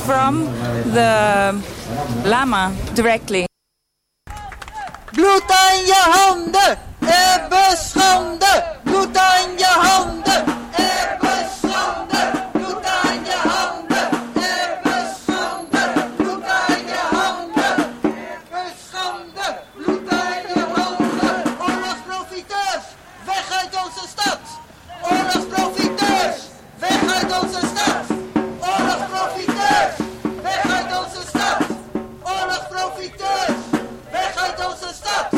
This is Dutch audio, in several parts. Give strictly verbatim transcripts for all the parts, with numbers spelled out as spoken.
from the lama directly. Bloed aan je handen, Ebbe schande. Bloed aan je handen, Ebbe schande. Bloed aan je handen, Ebbe schande. Bloed aan je handen, Ebbe schande. Bloed aan je handen. Oorlogsprofiteurs, weg uit onze stad. Oorlogsprofiteurs, weg uit onze stad. Oorlogsprofiteurs, weg uit onze stad. Oorlogsprofiteurs, weg uit onze stad.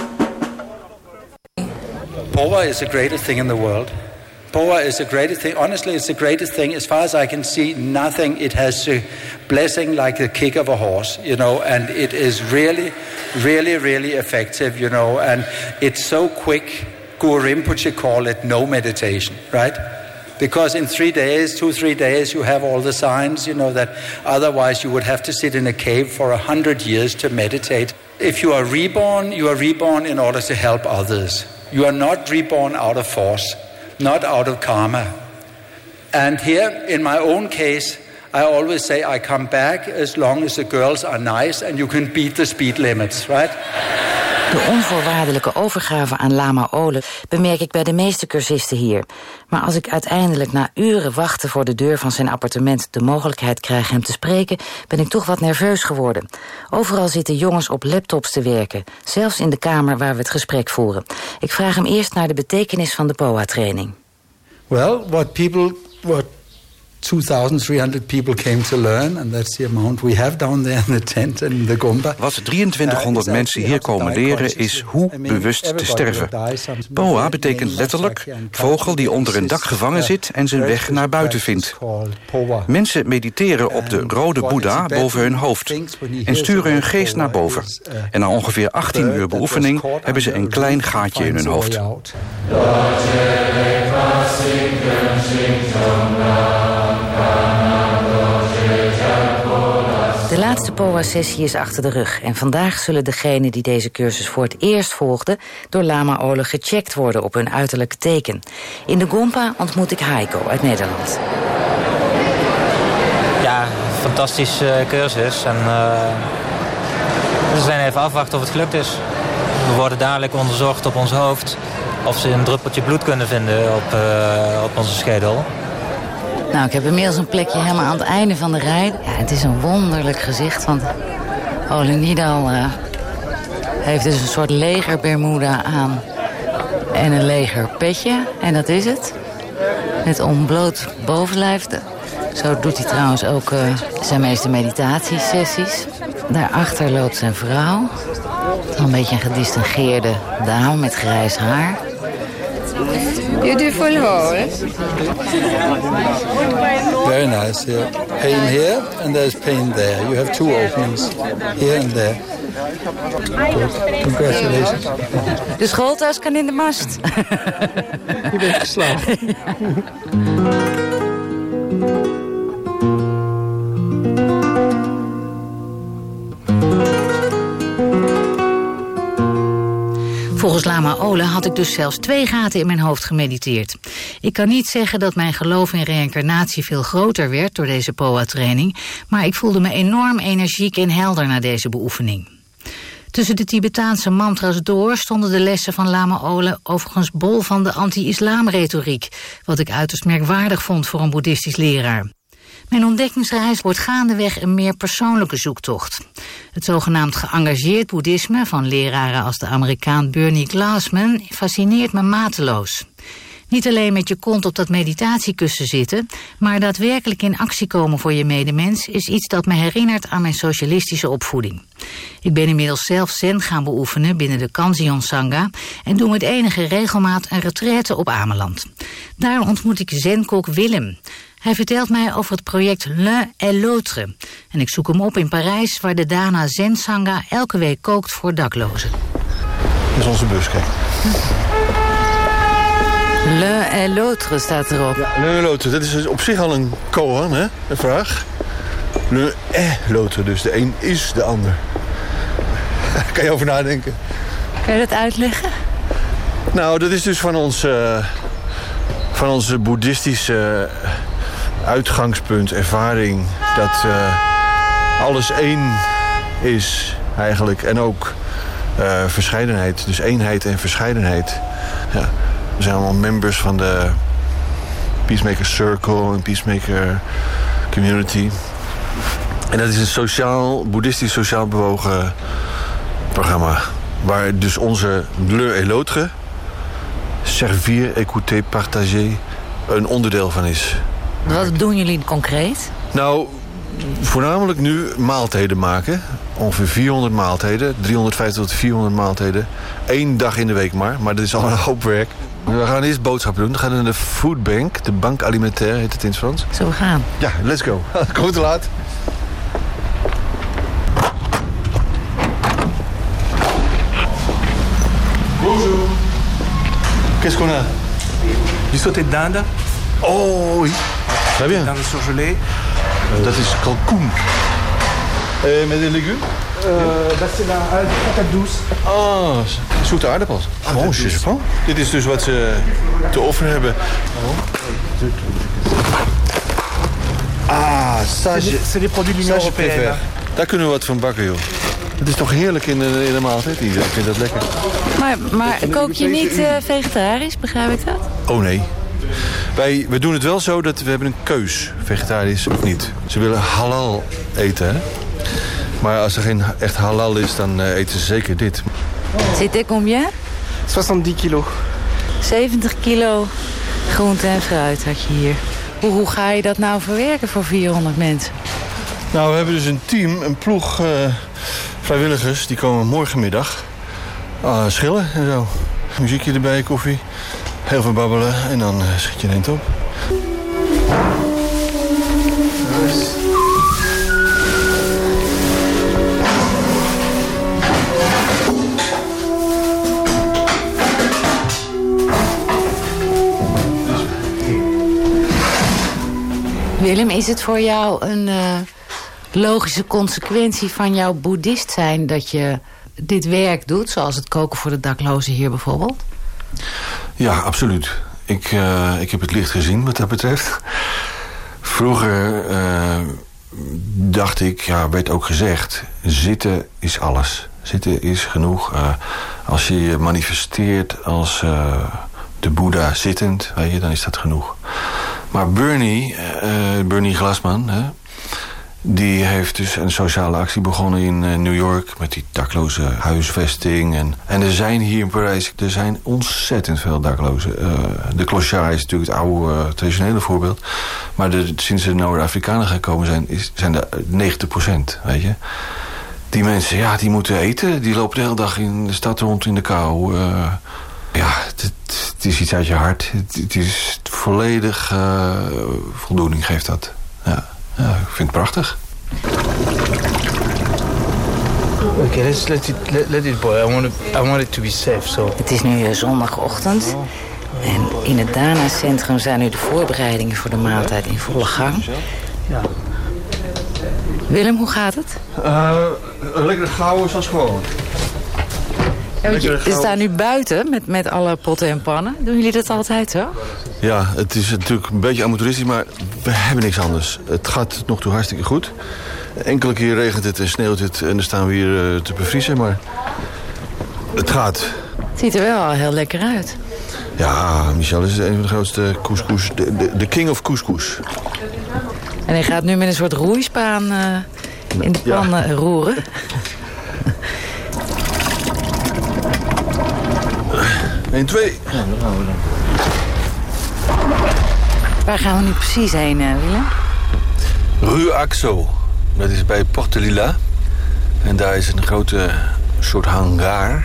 Power is the greatest thing in the world. Power is the greatest thing. Honestly, it's the greatest thing. As far as I can see, nothing. It has a blessing like the kick of a horse, you know, and it is really, really, really effective, you know, and it's so quick. Guru Rinpoche call it no meditation, right? Because in three days, two, three days, you have all the signs, you know, that otherwise you would have to sit in a cave for a hundred years to meditate. If you are reborn, you are reborn in order to help others. You are not reborn out of force, not out of karma. And here, in my own case, I always say I come back as long as the girls are nice and you can beat the speed limits, right? De onvoorwaardelijke overgave aan Lama Ole bemerk ik bij de meeste cursisten hier. Maar als ik uiteindelijk na uren wachten voor de deur van zijn appartement de mogelijkheid krijg hem te spreken, ben ik toch wat nerveus geworden. Overal zitten jongens op laptops te werken, zelfs in de kamer waar we het gesprek voeren. Ik vraag hem eerst naar de betekenis van de P O A-training. Well, what people... What two thousand three hundred people came to learn, and that's the amount we have down there in the tent and the Gompa. Wat drieëntwintighonderd uh, mensen hier komen leren is hoe bewust te sterven. P O A betekent letterlijk vogel die onder een dak gevangen zit en zijn weg naar buiten vindt. Mensen mediteren op de rode Boeddha boven hun hoofd en sturen hun geest naar boven. En na ongeveer achttien uur beoefening hebben ze een klein gaatje in hun hoofd. De laatste P O A-sessie is achter de rug en vandaag zullen degenen die deze cursus voor het eerst volgden door Lama Ole gecheckt worden op hun uiterlijke teken. In de Gompa ontmoet ik Heiko uit Nederland. Ja, fantastische cursus en uh, we zijn even afwachten of het gelukt is. We worden dadelijk onderzocht op ons hoofd of ze een druppeltje bloed kunnen vinden op, uh, op onze schedel. Nou, ik heb inmiddels een plekje helemaal aan het einde van de rij. Ja, het is een wonderlijk gezicht, want Ole Nidal uh, heeft dus een soort legerbermuda aan en een legerpetje. En dat is het. Met ontbloot bovenlijf. Zo doet hij trouwens ook uh, zijn meeste meditatiesessies. Daarachter loopt zijn vrouw. Een beetje een gedistingeerde dame met grijs haar. You do full hole. Very nice, yeah. Pain here and there's pain there. You have two openings, here and there. Good. Congratulations. De schooltas kan in de mast. Je bent geslaagd. Volgens Lama Ole had ik dus zelfs twee gaten in mijn hoofd gemediteerd. Ik kan niet zeggen dat mijn geloof in reïncarnatie veel groter werd door deze P O A-training, maar ik voelde me enorm energiek en helder na deze beoefening. Tussen de Tibetaanse mantra's door stonden de lessen van Lama Ole overigens bol van de anti-islam-retoriek, wat ik uiterst merkwaardig vond voor een boeddhistisch leraar. Mijn ontdekkingsreis wordt gaandeweg een meer persoonlijke zoektocht. Het zogenaamd geëngageerd boeddhisme van leraren als de Amerikaan Bernie Glassman fascineert me mateloos. Niet alleen met je kont op dat meditatiekussen zitten, maar daadwerkelijk in actie komen voor je medemens is iets dat me herinnert aan mijn socialistische opvoeding. Ik ben inmiddels zelf zen gaan beoefenen binnen de Kanzeon Sangha en doe met enige regelmaat een retraite op Ameland. Daar ontmoet ik zenkok Willem. Hij vertelt mij over het project L'un et l'autre. En ik zoek hem op in Parijs, waar de Dana Zen Sangha elke week kookt voor daklozen. Dat is onze bus, kijk. L'un et l'autre staat erop. Ja, l'un et l'autre, dat is op zich al een koan, hè? Een vraag. L'un et l'autre, dus de een is de ander. Kan je over nadenken? Kan je dat uitleggen? Nou, dat is dus van ons, uh, van onze boeddhistische uitgangspunt, ervaring, dat uh, alles één is eigenlijk. En ook uh, verscheidenheid. Dus eenheid en verscheidenheid. Ja, we zijn allemaal members van de Peacemaker Circle en Peacemaker Community. En dat is een sociaal, boeddhistisch sociaal bewogen programma. Waar dus onze Bleu et l'autre, servir, écouter, partager, een onderdeel van is. Wat doen jullie concreet? Nou, voornamelijk nu maaltijden maken. Ongeveer vierhonderd maaltijden. driehonderdvijftig tot vierhonderd maaltijden. Eén dag in de week maar. Maar dat is al een hoop werk. We gaan eerst boodschappen doen. We gaan naar de foodbank. De banque alimentaire heet het in het Frans. Zullen we gaan? Ja, let's go. Kom te laat. Bonjour. Qu'est-ce qu'on a? Du sauté de dinde. Oh oui. Très bien. Dinde surgelée. Uh, dat is kalkoen. Uh, met de legumes? Uh, dat is la patate douce. Ah, zoete aardappels. Ah, bon, je sais pas. Dit is dus wat ze te offeren hebben. Ah, ça, c'est des produits de l'Union européenne. Daar kunnen we wat van bakken, joh. Het is toch heerlijk in de, in de maaltijd. Ik vind dat lekker. Maar, maar kook je niet uh, vegetarisch, begrijp ik dat? Oh nee. Wij, wij doen het wel zo dat we hebben een keus, vegetarisch of niet. Ze willen halal eten, hè? Maar als er geen echt halal is, dan uh, eten ze zeker dit. C'était combien? zesenzestig kilo. zeventig kilo groente en fruit had je hier. Hoe, hoe ga je dat nou verwerken voor vierhonderd mensen? Nou, we hebben dus een team, een ploeg uh, vrijwilligers. Die komen morgenmiddag uh, schillen en zo. Muziekje erbij, koffie. Heel veel babbelen en dan uh, schiet je een eind op. Willem, is het voor jou een uh, logische consequentie van jouw boeddhist zijn dat je dit werk doet, zoals het koken voor de daklozen hier bijvoorbeeld? Ja, absoluut. Ik, uh, ik heb het licht gezien wat dat betreft. Vroeger uh, dacht ik, ja, werd ook gezegd, zitten is alles. Zitten is genoeg. Uh, als je je manifesteert als uh, de Boeddha zittend, weet je, dan is dat genoeg. Maar Bernie, uh, Bernie Glassman, hè, die heeft dus een sociale actie begonnen in uh, New York met die dakloze huisvesting. En, en er zijn hier in Parijs, er zijn ontzettend veel daklozen. Uh, de clochard is natuurlijk het oude uh, traditionele voorbeeld. Maar de, sinds er Noord-Afrikanen gekomen zijn, is, zijn er negentig procent, weet je. Die mensen, ja, die moeten eten. Die lopen de hele dag in de stad rond in de kou. Uh, ja, het, het is iets uit je hart. Het, het is volledig uh, voldoening geeft dat. Ja. Ja, ik vind het prachtig. Okay, let's let it let, let it boil. I want it, I want it to be safe. So. Het is nu zondagochtend en in het Dana-centrum zijn nu de voorbereidingen voor de maaltijd in volle gang. Ja. Willem, hoe gaat het? Uh, lekker gauw zoals gewoon. Ja, je, we staan nu buiten met, met alle potten en pannen. Doen jullie dat altijd zo? Ja, het is natuurlijk een beetje amateuristisch, maar we hebben niks anders. Het gaat nog toe hartstikke goed. Enkele keer regent het en sneeuwt het en dan staan we hier uh, te bevriezen, maar het gaat. Het ziet er wel al heel lekker uit. Ja, Michel is een van de grootste couscous, de, de, de king of couscous. En hij gaat nu met een soort roeispaan uh, in de pan ja. roeren. Eén, twee. Ja, daar gaan we dan. Waar gaan we nu precies heen, uh, Willem? Rue Axo. Dat is bij Porte Lila. En daar is een grote soort hangar.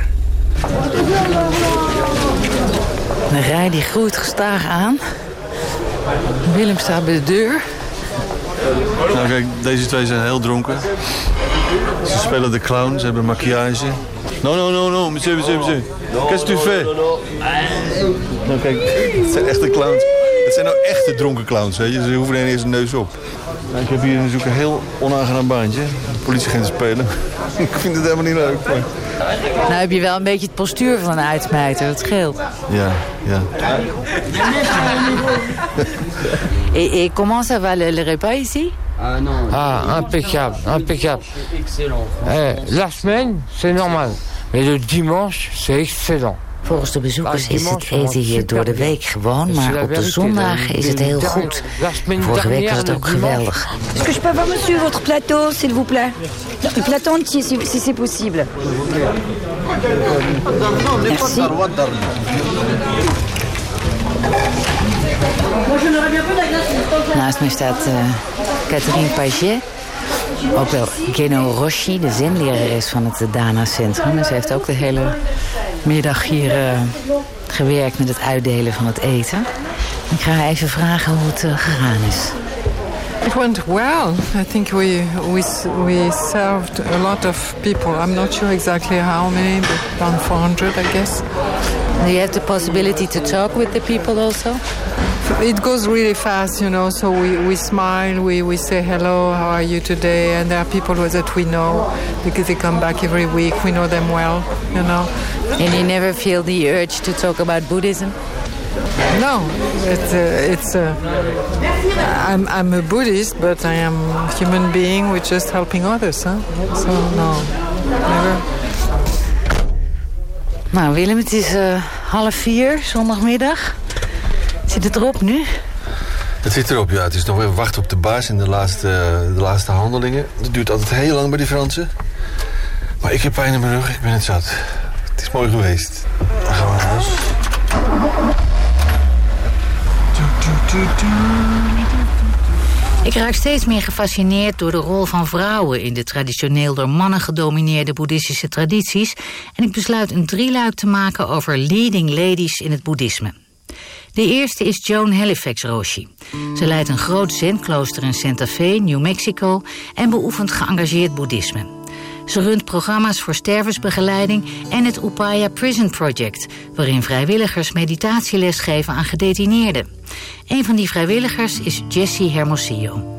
De rij die groeit gestaag aan. Willem staat bij de deur. Nou kijk, deze twee zijn heel dronken. Ze spelen de clown, ze hebben maquillage. No, no, no, no, monsieur, monsieur, monsieur. Qu'est-ce que tu fais? Nou kijk, het zijn echte clowns. Het zijn nou echte dronken clowns, weet je. Ze hoeven er eens een neus op. Nou, ik heb hier natuurlijk een heel onaangenaam baantje. Politieagenten spelen. Ik vind het helemaal niet leuk. Maar... Nou heb je wel een beetje het postuur van een uitsmijter, dat scheelt. Ja, ja. et, et comment ça va le, le repas ici? Ah, impeccable, impeccable. Eh, la semaine, c'est normal. Mais le dimanche, c'est excellent. Volgens de bezoekers is het eten hier door de week gewoon, maar op de zondagen is het heel goed. Vorige week was het ook geweldig. Est-ce que je peux avoir, monsieur, votre plateau, s'il vous plaît? Le plateau entier, si, si c'est possible. Merci. Naast mij staat uh, Catherine Paget. Ook wel Geno Rossi, de zenlerares van het Dana Centrum. En ze heeft ook de hele middag hier uh, gewerkt met het uitdelen van het eten. Ik ga haar even vragen hoe het uh, gegaan is. It went well. I think we we we served a lot of people. I'm not sure exactly how many, but around four hundred, I guess. Do you have the possibility to talk with the people also? It goes really fast, you know, so we, we smile, we, we say hello, how are you today? And there are people that we know because they come back every week. We know them well, you know. And you never feel the urge to talk about Buddhism? No, it's uh, it's. Uh, I'm I'm a Buddhist, but I am a human being with just helping others, huh? So no, never. Nou, Willem, het is uh, half vier, zondagmiddag. Zit het erop nu? Het zit erop, ja. Het is nog even wachten op de baas in de laatste, de laatste handelingen. Dat duurt altijd heel lang bij die Fransen. Maar ik heb pijn in mijn rug, ik ben het zat. Het is mooi geweest. Dan gaan we naar huis. Ik raak steeds meer gefascineerd door de rol van vrouwen in de traditioneel door mannen gedomineerde boeddhistische tradities en ik besluit een drieluik te maken over leading ladies in het boeddhisme. De eerste is Joan Halifax Roshi. Ze leidt een groot zenklooster in Santa Fe, New Mexico en beoefent geëngageerd boeddhisme. Ze runt programma's voor stervensbegeleiding en het Upaya Prison Project, waarin vrijwilligers meditatieles geven aan gedetineerden. Een van die vrijwilligers is Jessie Hermosillo.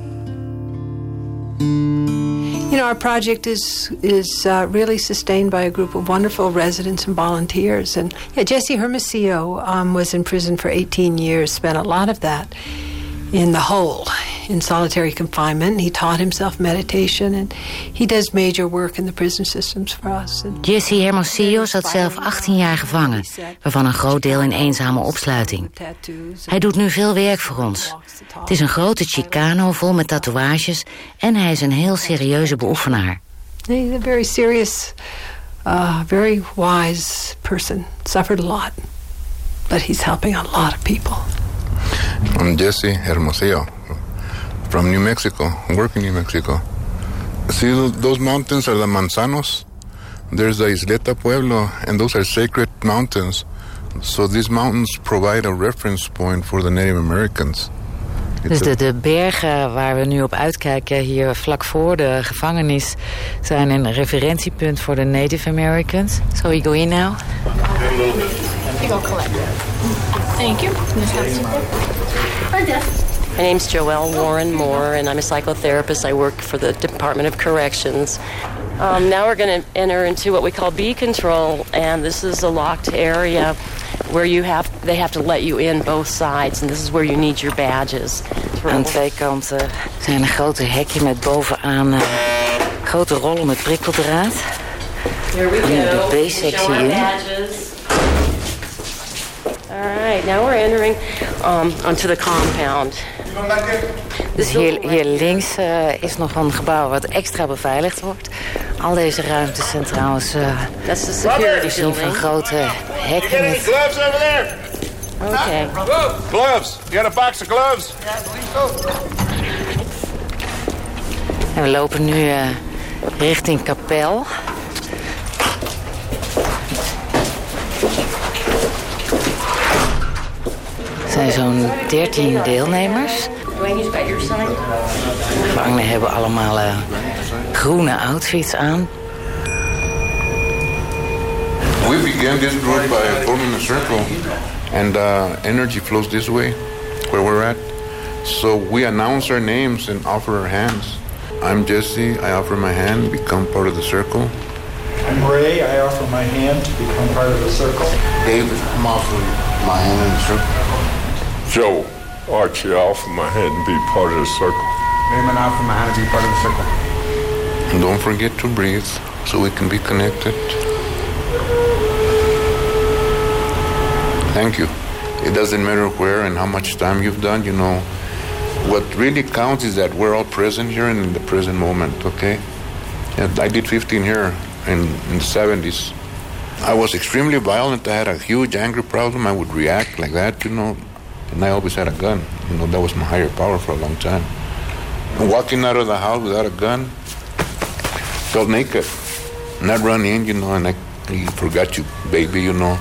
You know, our project is is uh, really sustained by a group of wonderful residents and volunteers. And yeah, Jessie Hermosillo um, was in prison for eighteen years, spent a lot of that in the hole, in solitary confinement. He taught himself meditation and he does major work in the prison systems for us. And Jessie Hermosillo zat zelf achttien jaar gevangen, waarvan een groot deel in eenzame opsluiting. Hij doet nu veel werk voor ons. Het is een grote Chicano vol met tatoeages en hij is een heel serieuze beoefenaar. He's a very serious, uh, very wise person. Suffered a lot, but he's helping a lot of people. I'm Jessie Hermosillo from New Mexico. I work in New Mexico. See, those mountains are the Manzanos. There's the Isleta Pueblo, and those are sacred mountains. So these mountains provide a reference point for the Native Americans. Dus de, de bergen waar we nu op uitkijken hier vlak voor de gevangenis zijn een referentiepunt voor de Native Americans. So we go in now. You go collect. Thank you. My name's Joelle Warren Moore, and I'm a psychotherapist. I work for the Department of Corrections. Um, now we're going to enter into what we call B control, and this is a locked area where you have they have to let you in both sides, and this is where you need your badges. Aan twee kanten zijn een grote hekje met bovenaan uh, grote rollen met prikkeldraad. Here we go. De B-sectie in. All right, now we're entering um, onto the compound. Dus hier, hier links uh, is nog een gebouw wat extra beveiligd wordt. Al deze ruimtes zijn trouwens uh, That's the security voorzien van grote hekken. Met... Gloves over there. Okay. Gloves. You got a box of gloves? En we lopen nu uh, richting Kapel. Er zijn zo'n dertien deelnemers. De gevangenen hebben allemaal uh, groene outfits aan. We began this group by forming a circle, and uh, energy flows this way, where we're at. So we announce our names and offer our hands. I'm Jessie, I offer my hand, become part of the circle. I'm Ray, I offer my hand to become part of the circle. David, I'm offering my hand in the circle. Joe, Archie, I offer my hand to be part of the circle. Neem me now from my hand to be part of the circle. And don't forget to breathe so we can be connected. Thank you. It doesn't matter where and how much time you've done, you know. What really counts is that we're all present here and in the present moment, okay? And I did fifteen here in, in the seventies. I was extremely violent. I had a huge anger problem. I would react like that, you know. And I always had a gun. You know, that was my higher power for a long time. And walking out of the house without a gun, felt naked. And I'd run in, you know, and I, I forgot you, baby, you know.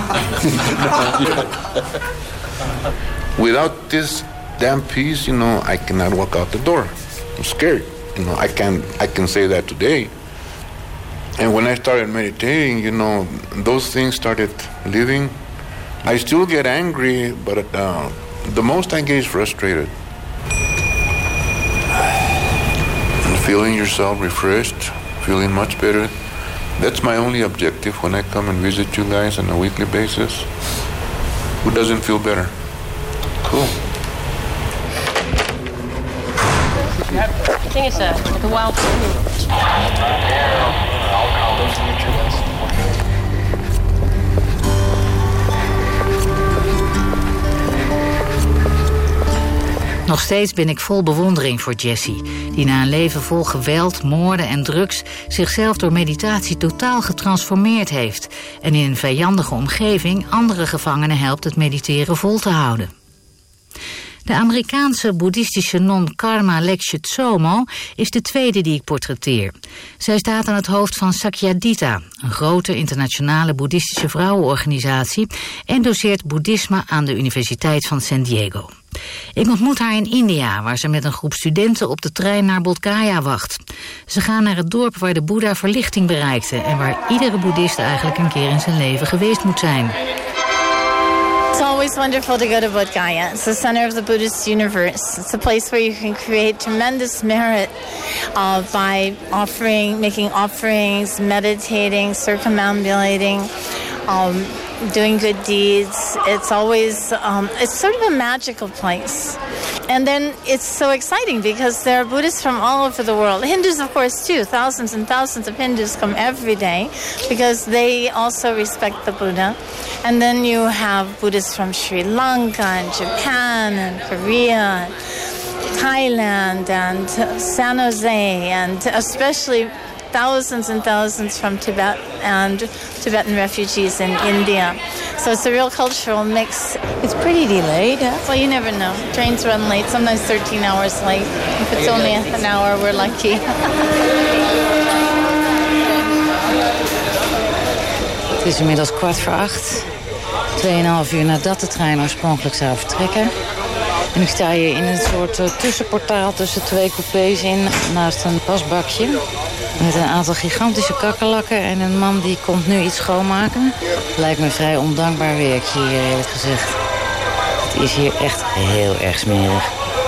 Without this damn peace, you know, I cannot walk out the door. I'm scared. You know, I can I can say that today. And when I started meditating, you know, those things started leaving. I still get angry, but uh, the most I get is frustrated. And feeling yourself refreshed, feeling much better. That's my only objective when I come and visit you guys on a weekly basis. Who doesn't feel better? Cool. I think it's a, like a wild food. Nog steeds ben ik vol bewondering voor Jessie, die na een leven vol geweld, moorden en drugs zichzelf door meditatie totaal getransformeerd heeft en in een vijandige omgeving andere gevangenen helpt het mediteren vol te houden. De Amerikaanse boeddhistische non Karma Lexhe Tsomo is de tweede die ik portretteer. Zij staat aan het hoofd van Sakyadhita, een grote internationale boeddhistische vrouwenorganisatie, en doseert boeddhisme aan de Universiteit van San Diego. Ik ontmoet haar in India, waar ze met een groep studenten op de trein naar Bodh Gaya wacht. Ze gaan naar het dorp waar de Boeddha verlichting bereikte en waar iedere boeddhist eigenlijk een keer in zijn leven geweest moet zijn. It's always wonderful to go to Bodh Gaya. It's the center of the Buddhist universe. It's a place where you can create tremendous merit uh, by offering, making offerings, meditating, circumambulating, um, doing good deeds. It's always, um, it's sort of a magical place. And then it's so exciting because there are Buddhists from all over the world. Hindus, of course, too. Thousands and thousands of Hindus come every day because they also respect the Buddha. And then you have Buddhists from Sri Lanka and Japan and Korea and Thailand and San Jose, and especially thousands and thousands from Tibet and Tibetan refugees in India. So it's a real cultural mix. It's pretty delayed. Well, you never know. Trains run late, sometimes thirteen hours late. If it's only an hour, we're lucky. Het is inmiddels kwart voor acht. Tweeënhalf uur nadat de trein oorspronkelijk zou vertrekken. En ik sta hier in een soort uh, tussenportaal tussen twee coupés in, naast een wasbakje. Met een aantal gigantische kakkerlakken en een man die komt nu iets schoonmaken. Lijkt me een vrij ondankbaar werkje hier, eerlijk gezegd. Het is hier echt heel erg smerig.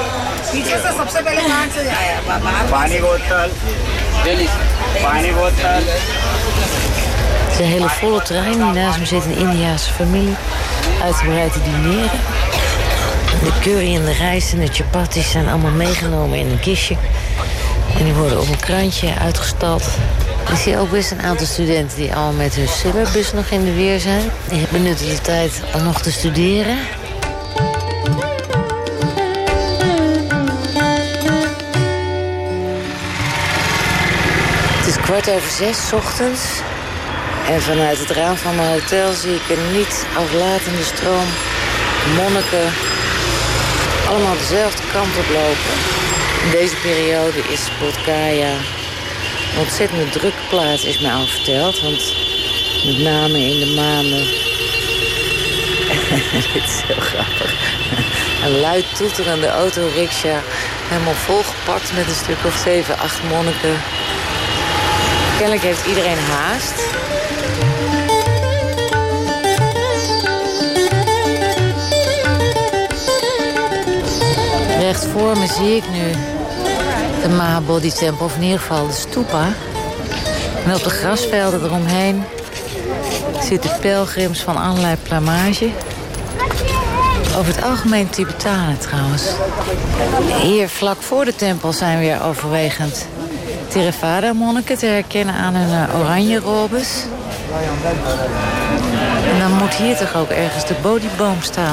Het is een hele volle trein. Die naast me zit een Indiase familie uitgebreid te dineren. De curry en de rijst en de chapatis zijn allemaal meegenomen in een kistje. En die worden op een krantje uitgestald. Ik zie ook best een aantal studenten die allemaal met hun syllabus nog in de weer zijn. Die benutten de tijd om nog te studeren. Het is kwart over zes 's ochtends. En vanuit het raam van mijn hotel zie ik een niet aflatende stroom monniken allemaal dezelfde kant op lopen. In deze periode is Bodh Gaya een ontzettend drukke plaats, is mij al verteld. Want met name in de maanden... Dit is heel grappig. Een luid toeterende autorickshaw, helemaal volgepakt met een stuk of zeven, acht monniken. Kennelijk heeft iedereen haast. Recht voor me zie ik nu de Mahabodhi-tempel, of in ieder geval de stupa. En op de grasvelden eromheen zitten pelgrims van allerlei plamage. Over het algemeen Tibetanen trouwens. Hier vlak voor de tempel zijn weer overwegend Theravada-monniken te herkennen aan hun uh, oranje robes. En dan moet hier toch ook ergens de Bodhiboom staan.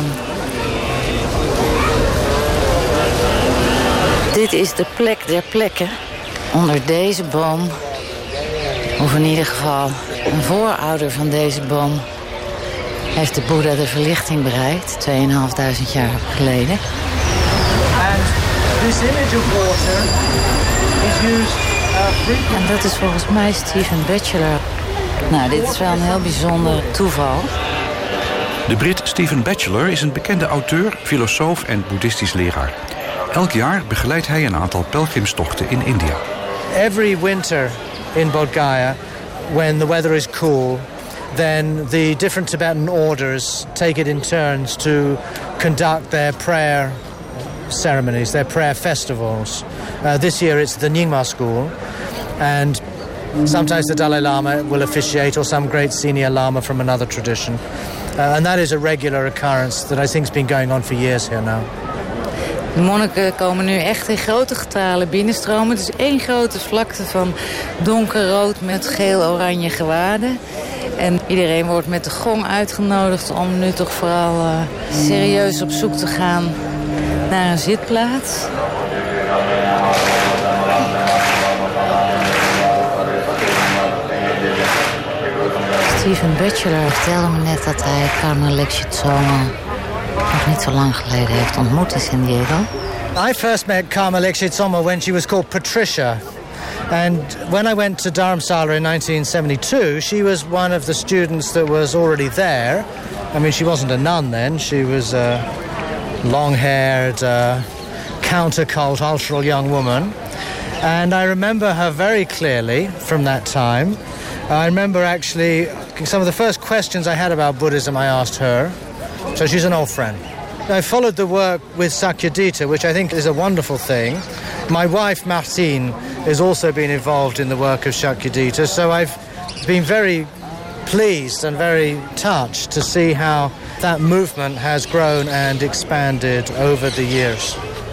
Dit is de plek der plekken. Onder deze boom, of in ieder geval een voorouder van deze boom, heeft de Boeddha de verlichting bereikt, tweeënhalfduizend jaar geleden. And this image of water is used, uh, en dat is volgens mij Stephen Batchelor. Nou, dit is wel een heel bijzonder toeval. De Brit Stephen Batchelor is een bekende auteur, filosoof en boeddhistisch leraar. Elk jaar begeleidt hij een aantal pelgrimstochten in India. Every winter in Bodh Gaya, when the weather is cool, then the different Tibetan orders take it in turns to conduct their prayer ceremonies, their prayer festivals. Uh, this year it's the Nyingma school, and sometimes the Dalai Lama will officiate, or some great senior Lama from another tradition. Uh, and that is a regular occurrence that I think has been going on for years here now. De monniken komen nu echt in grote getalen binnenstromen. Het is één grote vlakte van donkerrood met geel-oranje gewaden. En iedereen wordt met de gong uitgenodigd om nu toch vooral uh, serieus op zoek te gaan naar een zitplaats. Stephen Batchelor vertelde me net dat hij Karma Lekshit Tsoma nog niet zo lang geleden heeft ontmoet in San Diego. I first met Karma Lekshit Tsoma when she was called Patricia. And when I went to Dharamsala in nineteen seventy-two, she was one of the students that was already there. I mean, she wasn't a nun then. She was a long-haired, uh, countercultural young woman. And I remember her very clearly from that time. I remember actually some of the first questions I had about Buddhism I asked her. So she's an old friend. I followed the work with Sakyadhita, which I think is a wonderful thing. My wife, Martine, has also been involved in the work of Sakyadhita, so I've been very pleased and very touched to see how that movement has grown and expanded over the years.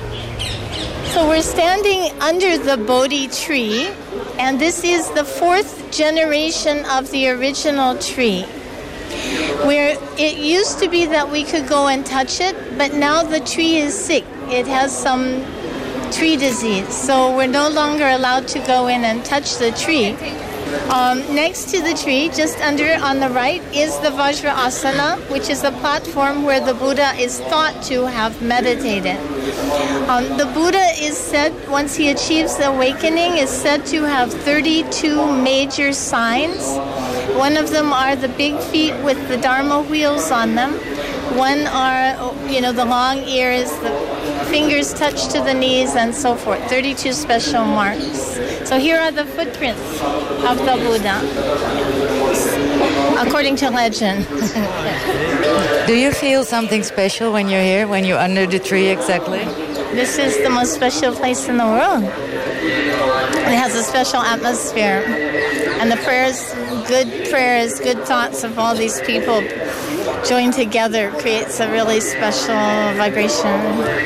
So we're standing under the Bodhi tree, and this is the fourth generation of the original tree. Where it used to be that we could go and touch it, but now the tree is sick. It has some tree disease, so we're no longer allowed to go in and touch the tree. Um, next to the tree, just under on the right, is the Vajrasana, which is the platform where the Buddha is thought to have meditated. Um, the Buddha is said, once he achieves the awakening, is said to have thirty-two major signs. One of them are the big feet with the Dharma wheels on them. One are, you know, the long ears, the fingers touch to the knees, and so forth. thirty-two special marks. So here are the footprints of the Buddha, according to legend. Do you feel something special when you're here, when you're under the tree exactly? This is the most special place in the world. It has a special atmosphere. And the prayers, good prayers, good thoughts of all these people joined together creates a really special vibration.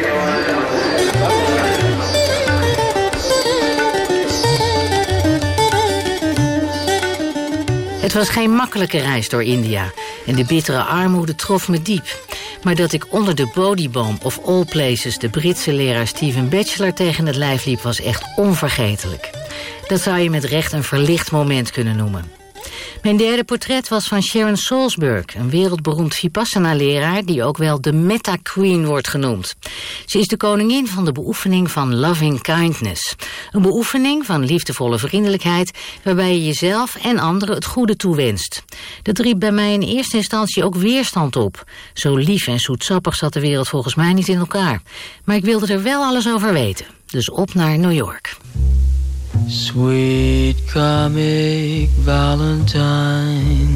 Het was geen makkelijke reis door India en de bittere armoede trof me diep. Maar dat ik onder de Bodhiboom of all places de Britse leraar Stephen Batchelor tegen het lijf liep was echt onvergetelijk. Dat zou je met recht een verlicht moment kunnen noemen. Mijn derde portret was van Sharon Salzberg, een wereldberoemd Vipassana-leraar die ook wel de Metta Queen wordt genoemd. Ze is de koningin van de beoefening van loving kindness. Een beoefening van liefdevolle vriendelijkheid waarbij je jezelf en anderen het goede toewenst. Dat riep bij mij in eerste instantie ook weerstand op. Zo lief en zoetsappig zat de wereld volgens mij niet in elkaar. Maar ik wilde er wel alles over weten. Dus op naar New York. Sweet comic Valentine,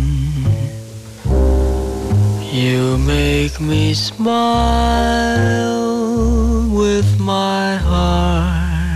you make me smile with my heart.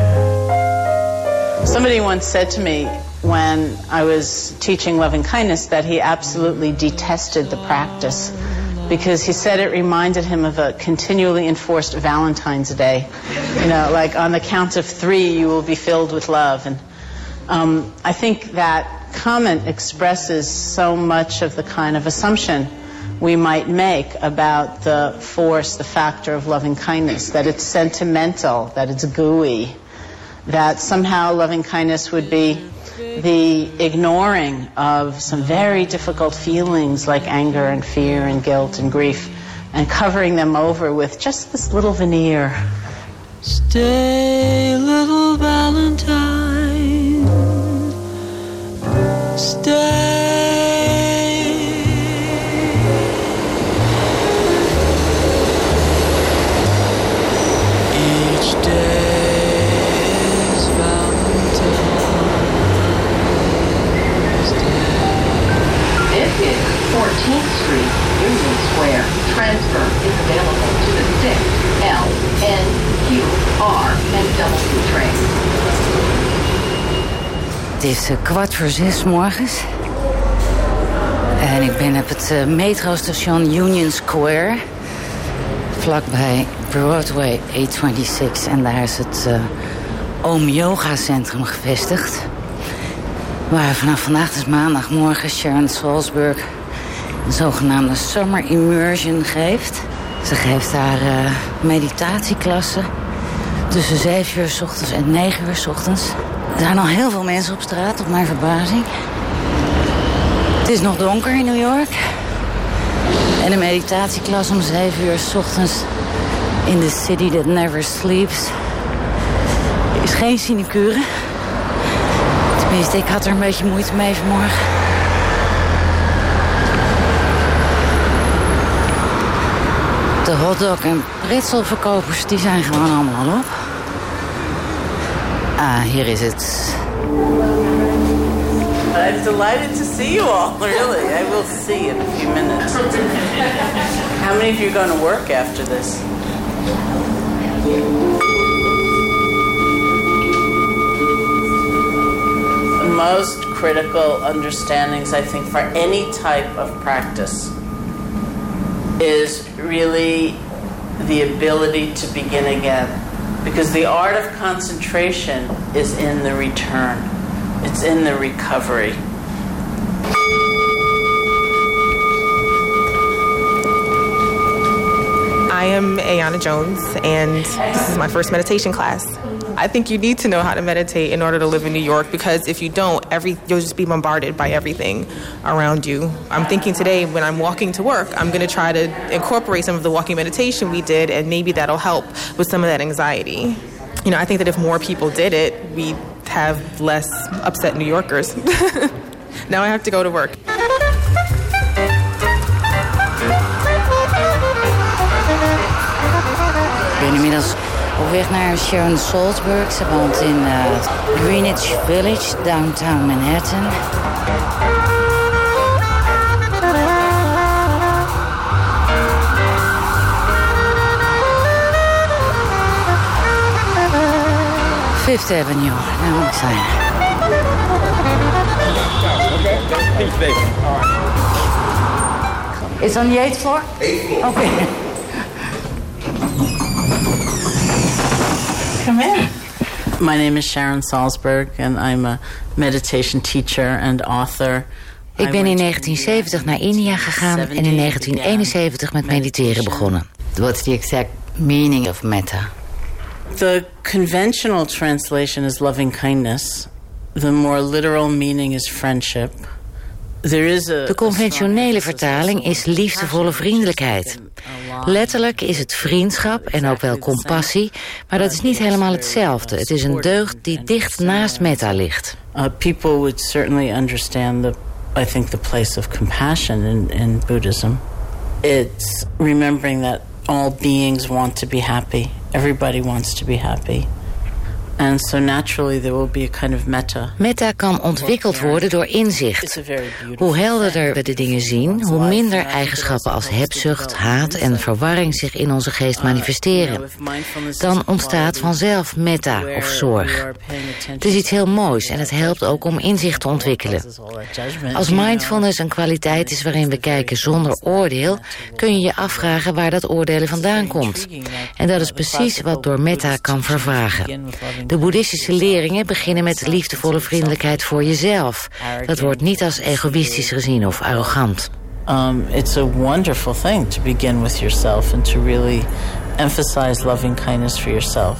Somebody once said to me when I was teaching loving kindness that he absolutely detested the practice because he said it reminded him of a continually enforced Valentine's Day. You know, like on the count of three, you will be filled with love. And um, I think that comment expresses so much of the kind of assumption we might make about the force, the factor of loving kindness, that it's sentimental, that it's gooey, that somehow loving kindness would be the ignoring of some very difficult feelings like anger and fear and guilt and grief, and covering them over with just this little veneer. Stay, little Valentine. Stay. Each day is Valentine's Day. This is fourteenth Street, Union Square. Transfer is available to the six L, N, Q, R en W train. Het is uh, kwart voor zes morgens. En ik ben op het uh, metrostation Union Square. Vlakbij Broadway achthonderdzesentwintig. En daar is het uh, Om Yoga Centrum gevestigd. Waar vanaf vandaag, dus maandagmorgen, Sharon Salzberg een zogenaamde Summer Immersion geeft. Ze geeft daar uh, meditatieklassen tussen zeven uur 's ochtends en negen uur 's ochtends. Er zijn al heel veel mensen op straat, tot mijn verbazing. Het is nog donker in New York. En de meditatieklas om zeven uur 's ochtends in the city that never sleeps is geen sinecure. Tenminste, ik had er een beetje moeite mee vanmorgen. De hotdog- en pretzelverkopers die zijn gewoon allemaal al op. Ah, hier is het. I'm delighted to see you all, really. I will see in a few minutes. How many of you are going to work after this? The most critical understandings, I think, for any type of practice is really the ability to begin again. Because the art of concentration is in the return. It's in the recovery. I am Ayana Jones, and this is my first meditation class. I think you need to know how to meditate in order to live in New York, because if you don't, every you'll just be bombarded by everything around you. I'm thinking today when I'm walking to work, I'm going to try to incorporate some of the walking meditation we did, and maybe that'll help with some of that anxiety. You know, I think that if more people did it, we'd have less upset New Yorkers. Now I have to go to work. Ik ben inmiddels op weg naar Sharon Salzberg. Ze woont in uh, Greenwich Village, downtown Manhattan. Fifth Avenue, daar moet ik zijn. Is on the eighth floor? Eighth floor. Okay. Come in. My name is Sharon Salzberg and I'm a meditation teacher and author. Ik ben in negentien zeventig naar India gegaan en in negentien eenenzeventig met mediteren begonnen. What's the exact meaning of metta? The conventional translation is loving kindness. The more literal meaning is friendship. There is a, De conventionele vertaling is liefdevolle vriendelijkheid. Letterlijk is het vriendschap en ook wel compassie, maar dat is niet helemaal hetzelfde. Het is een deugd die dicht naast metta ligt. Uh, people would certainly understand the, I think, the place of compassion in, in Buddhism. It's remembering that all beings want to be happy. Everybody wants to be happy. And so naturally there will be a kind of metta. Metta kan ontwikkeld worden door inzicht. Hoe helderder we de dingen zien, hoe minder eigenschappen als hebzucht, haat en verwarring zich in onze geest manifesteren. Dan ontstaat vanzelf metta of zorg. Het is iets heel moois en het helpt ook om inzicht te ontwikkelen. Als mindfulness een kwaliteit is waarin we kijken zonder oordeel, kun je je afvragen waar dat oordelen vandaan komt. En dat is precies wat door metta kan vervagen. De boeddhistische leringen beginnen met liefdevolle vriendelijkheid voor jezelf. Dat wordt niet als egoïstisch gezien of arrogant. Um, it's a wonderful thing to begin with yourself and to really emphasize loving kindness for yourself.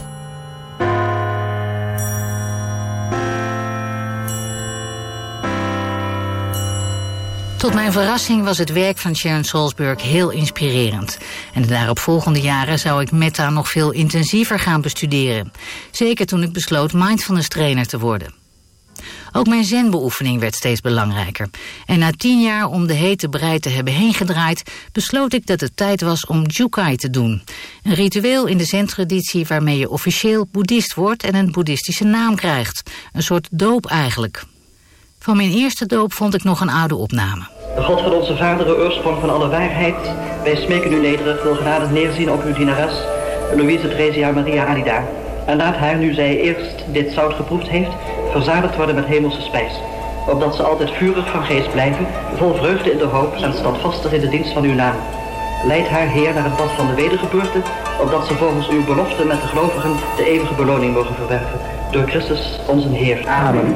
Tot mijn verrassing was het werk van Sharon Salzberg heel inspirerend. En de daaropvolgende jaren zou ik metta nog veel intensiever gaan bestuderen. Zeker toen ik besloot mindfulness trainer te worden. Ook mijn zenbeoefening werd steeds belangrijker. En na tien jaar om de hete brei te hebben heengedraaid, besloot ik dat het tijd was om jukai te doen. Een ritueel in de zen-traditie waarmee je officieel boeddhist wordt en een boeddhistische naam krijgt. Een soort doop eigenlijk. Van mijn eerste doop vond ik nog een oude opname. De God van onze vader, de oorsprong van alle waarheid, wij smeken u nederig, wil genadig neerzien op uw dienares, Louise Theresia Maria Alida. En laat haar, nu zij eerst dit zout geproefd heeft, verzadigd worden met hemelse spijs. Opdat ze altijd vurig van geest blijven, vol vreugde in de hoop en standvastig in de dienst van uw naam. Leid haar, Heer, naar het pad van de wedergeboorte, opdat ze volgens uw belofte met de gelovigen de eeuwige beloning mogen verwerven. Door Christus, onze Heer. Amen.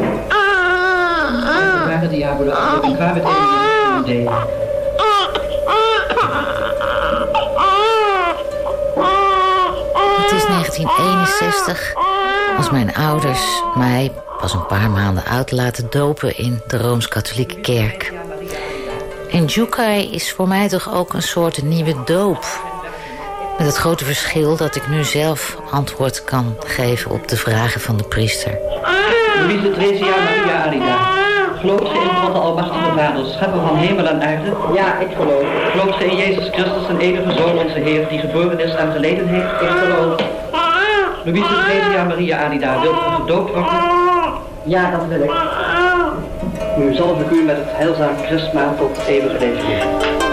Het is negentien eenenzestig als mijn ouders mij pas een paar maanden oud laten dopen in de Rooms-Katholieke Kerk. En jukai is voor mij toch ook een soort nieuwe doop. Met het grote verschil dat ik nu zelf antwoord kan geven op de vragen van de priester. Louise Theresia Maria Alida. Gelooft ge in God de Almachtige Vader, schepper van hemel en aarde? Ja, ik geloof. Gelooft ge in Jezus Christus, een enige Zoon, onze Heer, die geboren is en geleden heeft? Ik geloof. Louise Theresia Maria Alida, wilt u gedoopt worden? Ja, dat wil ik. Nu zalf ik u met het heilzaam christma tot eeuwige leven.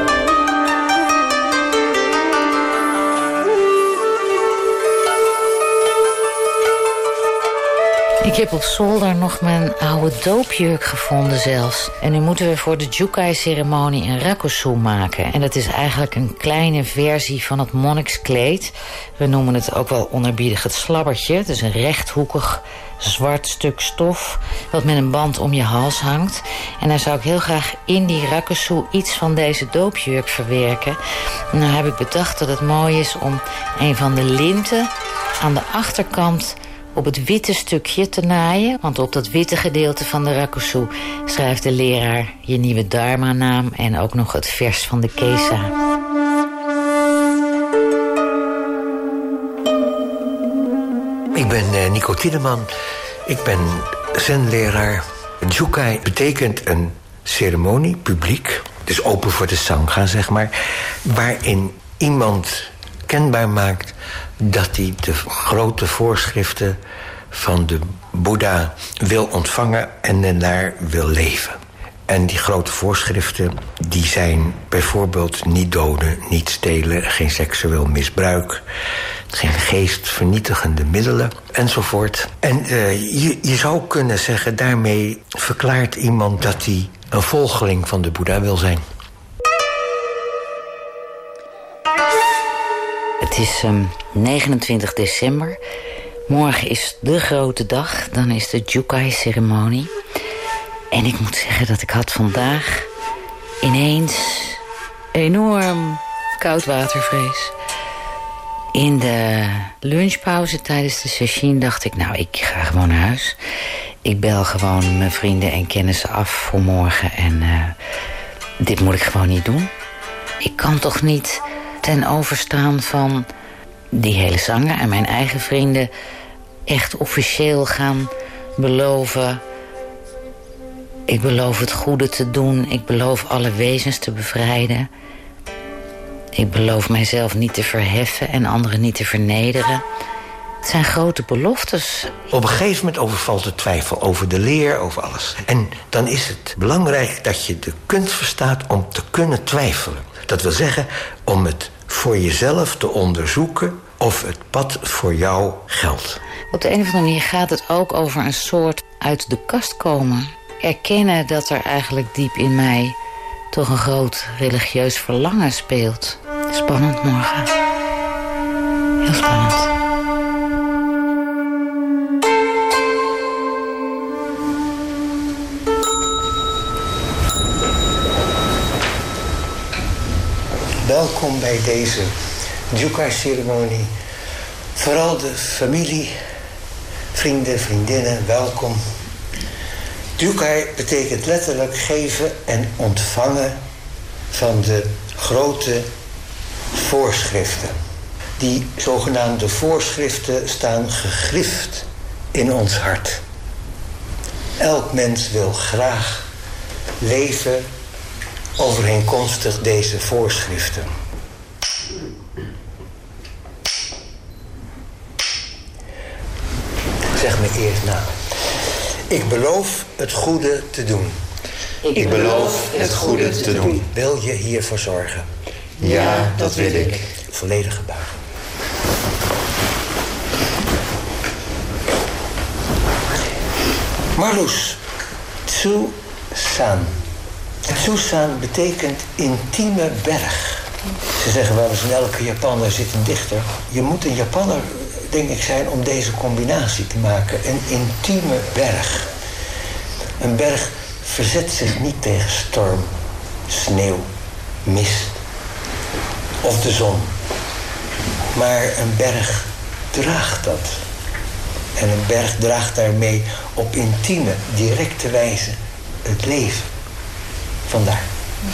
Ik heb op zolder nog mijn oude doopjurk gevonden zelfs. En nu moeten we voor de jukai-ceremonie een rakusu maken. En dat is eigenlijk een kleine versie van het monnikskleed. We noemen het ook wel onerbiedig het slabbertje. Het is een rechthoekig zwart stuk stof wat met een band om je hals hangt. En daar zou ik heel graag in die rakusu iets van deze doopjurk verwerken. En nou heb ik bedacht dat het mooi is om een van de linten aan de achterkant op het witte stukje te naaien. Want op dat witte gedeelte van de rakusu schrijft de leraar je nieuwe dharma-naam en ook nog het vers van de Kesa. Ik ben uh, Nico Tiedeman. Ik ben zenleraar. Jukai betekent een ceremonie, publiek. Dus open voor de sangha, zeg maar. Waarin iemand kenbaar maakt dat hij de grote voorschriften van de Boeddha wil ontvangen en ernaar wil leven. En die grote voorschriften die zijn bijvoorbeeld niet doden, niet stelen, geen seksueel misbruik, geen geestvernietigende middelen enzovoort. En uh, je, je zou kunnen zeggen, daarmee verklaart iemand dat hij een volgeling van de Boeddha wil zijn. Het is um, negenentwintig december. Morgen is de grote dag. Dan is de Jukai-ceremonie. En ik moet zeggen dat ik had vandaag ineens enorm koudwatervrees. In de lunchpauze tijdens de sesshin dacht ik, nou, ik ga gewoon naar huis. Ik bel gewoon mijn vrienden en kennissen af voor morgen. En uh, dit moet ik gewoon niet doen. Ik kan toch niet ten overstaan van die hele zanger en mijn eigen vrienden echt officieel gaan beloven. Ik beloof het goede te doen. Ik beloof alle wezens te bevrijden. Ik beloof mijzelf niet te verheffen en anderen niet te vernederen. Het zijn grote beloftes. Op een gegeven moment overvalt de twijfel over de leer, over alles. En dan is het belangrijk dat je de kunst verstaat om te kunnen twijfelen. Dat wil zeggen, om het voor jezelf te onderzoeken of het pad voor jou geldt. Op de een of andere manier gaat het ook over een soort uit de kast komen. Erkennen dat er eigenlijk diep in mij toch een groot religieus verlangen speelt. Spannend morgen. Heel spannend. Welkom bij deze Jukai-ceremonie. Vooral de familie, vrienden, vriendinnen, welkom. Jukai betekent letterlijk geven en ontvangen van de grote voorschriften. Die zogenaamde voorschriften staan gegrift in ons hart. Elk mens wil graag leven overeenkomstig deze voorschriften. Zeg me eerst na. Ik beloof het goede te doen. Ik, ik beloof het goede te doen. Wil je hiervoor zorgen? Ja, dat wil ik. Volledige buiging. Marloes, Tsusan. Tsusan betekent intieme berg. Ze zeggen wel eens in elke Japaner zit een dichter. Je moet een Japaner, denk ik, zijn om deze combinatie te maken. Een intieme berg. Een berg verzet zich niet tegen storm, sneeuw, mist of de zon. Maar een berg draagt dat. En een berg draagt daarmee op intieme, directe wijze het leven. Vandaar.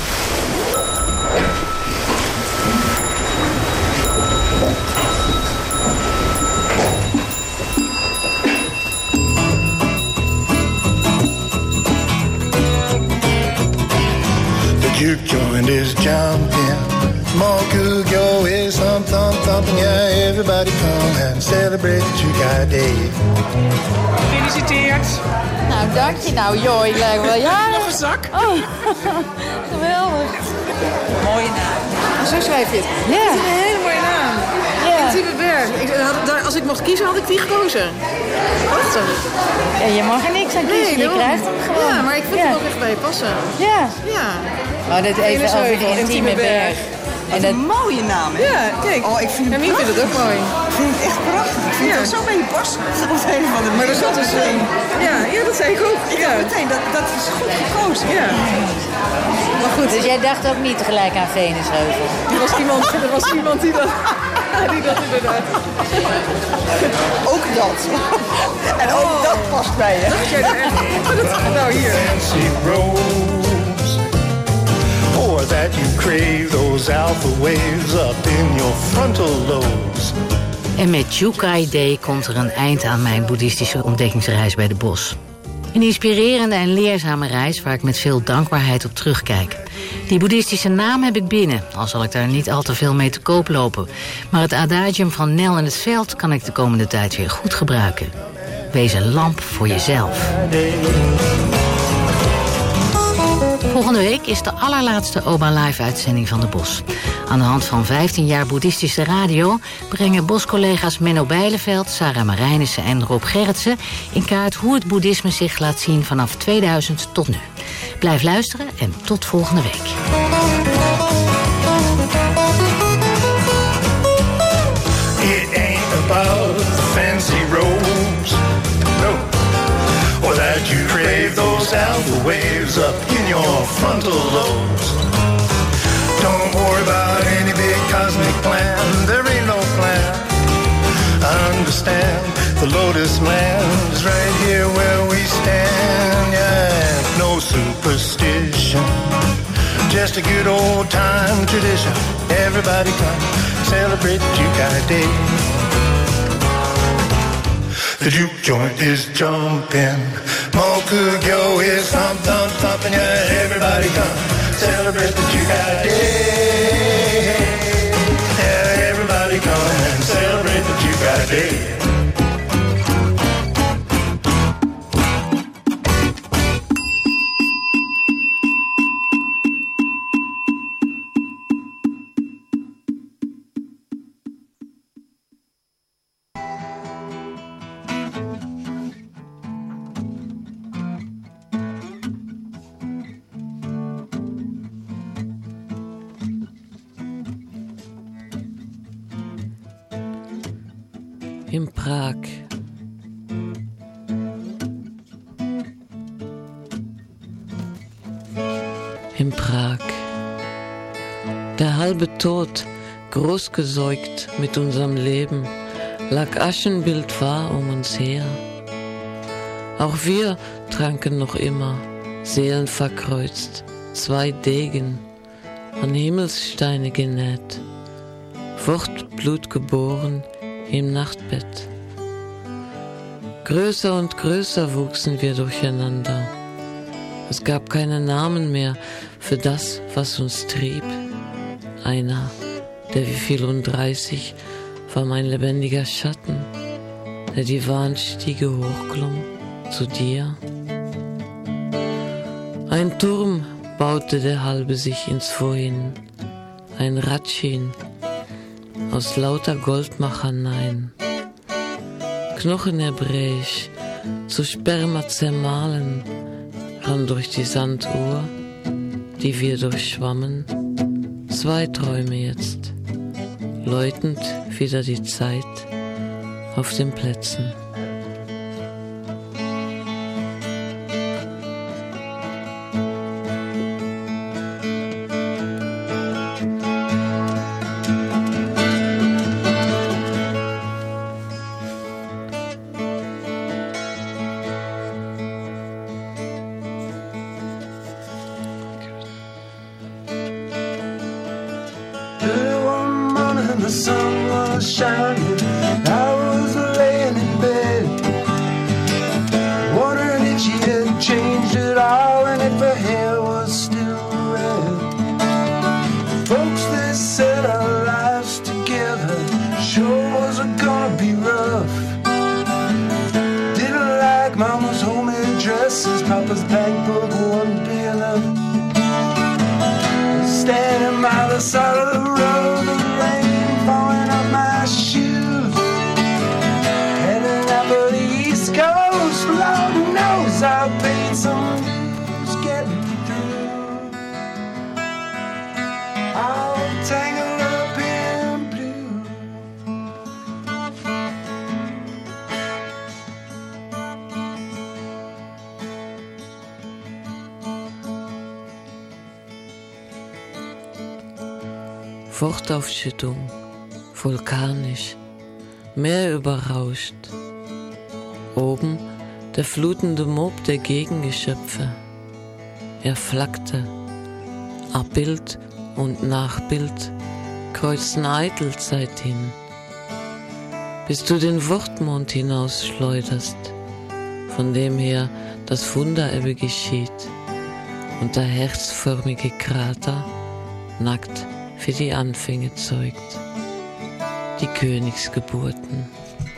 The juke joint is jumping. Mokugyo is thump, thump, thumping. Yeah, everybody come and celebrate the Jukai Day. Gefeliciteerd. Nou, dank je. Nou, joh, ik lijk wel jarig. Nog een zak. Oh, geweldig. Mooie naam. Zo schrijf je het. Ja. Dat is een hele mooie naam. Ja. Intieme berg. Ik, had, als ik mocht kiezen, had ik die gekozen. Prachtig. Ja, je mag er niks aan kiezen. Nee, je krijgt hem gewoon. Ja, maar ik vind ja. hem ook echt bij je passen. Ja. Ja. Maar dit even over de intieme, intieme berg. berg. En dat... een mooie naam, hè? Ja, kijk. Oh, ik vind het prachtig. Vindt het ook mooi. Ik vind het echt prachtig. Ik vind ja. het zo bij je passen. Op een of andere manier. Maar dat zat dus een... Ja, ja, dat zei ik ook. Ik dacht ja. meteen, dat, dat is goed gekozen. Ja. Maar goed. Dus jij dacht ook niet gelijk aan Venusheuvel? Er was iemand, er was iemand die dat... die dat inderdaad... Ook dat. En ook oh. dat past bij je. Dat jij er echt... Nou, hier. Or that you crave those alpha waves up in your frontal lobes. En met Jukai Day komt er een eind aan mijn boeddhistische ontdekkingsreis bij de Bos. Een inspirerende en leerzame reis waar ik met veel dankbaarheid op terugkijk. Die boeddhistische naam heb ik binnen, al zal ik daar niet al te veel mee te koop lopen. Maar het adagium van Nel in het Veld kan ik de komende tijd weer goed gebruiken. Wees een lamp voor jezelf. Volgende week is de allerlaatste Oba Live-uitzending van de Bos. Aan de hand van vijftien jaar boeddhistische radio... brengen Bos-collega's Menno Bijleveld, Sarah Marijnissen en Rob Gerritsen... in kaart hoe het boeddhisme zich laat zien vanaf tweeduizend tot nu. Blijf luisteren en tot volgende week. It ain't about the fancy robes, no. Or that you crave those alpha waves up in your frontal lobes. Don't worry about any big cosmic plan, there ain't no plan. I understand the lotus land is right here where we stand. Yeah, no superstition, just a good old time tradition. Everybody come celebrate the Jukai Day. The juke joint is jumping, Mokugyo is thump, thump, thumping. Yeah, everybody come celebrate the Jukai Day. Yeah, everybody come and celebrate the Jukai Day. in Prag. In Prag. Der halbe Tod, großgesäugt mit unserem Leben, lag Aschenbild wahr um uns her. Auch wir tranken noch immer, seelenverkreuzt, zwei Degen, an Himmelssteine genäht, Fruchtblut geboren im Nachtbett. Größer und größer wuchsen wir durcheinander. Es gab keine Namen mehr für das, was uns trieb. Einer, der wie vierunddreißig war mein lebendiger Schatten, der die Warnstiege hochklomm zu dir. Ein Turm baute der halbe sich ins Vorhin, ein Ratschin aus lauter Goldmacherneien. Knochen hebräisch, zu Sperma zermahlen, rann durch die Sanduhr, die wir durchschwammen. Zwei Träume jetzt, läutend wieder die Zeit auf den Plätzen. The sun was shining, I was laying in bed, wondering if she had changed at all and if her hair was still red. Folks, they said our lives together sure wasn't gonna be rough. Didn't like Mama's homemade dresses, Papa's bank book wouldn't be enough. Standing by the side of the road, the rain falling off my shoes, heading out for the East Coast. Lord knows I've paid some dues getting through. All tangled up in blue. Furchtaufschüttung, vulkanisch, Meer überrauscht. Oben der flutende Mob der Gegengeschöpfe. Er flackte. Abbild und Nachbild kreuzten eitel seithin, bis du den Wortmond hinausschleuderst, von dem her das Wundererbe geschieht und der herzförmige Krater nackt für die Anfänge zeugt, die Königsgeburten.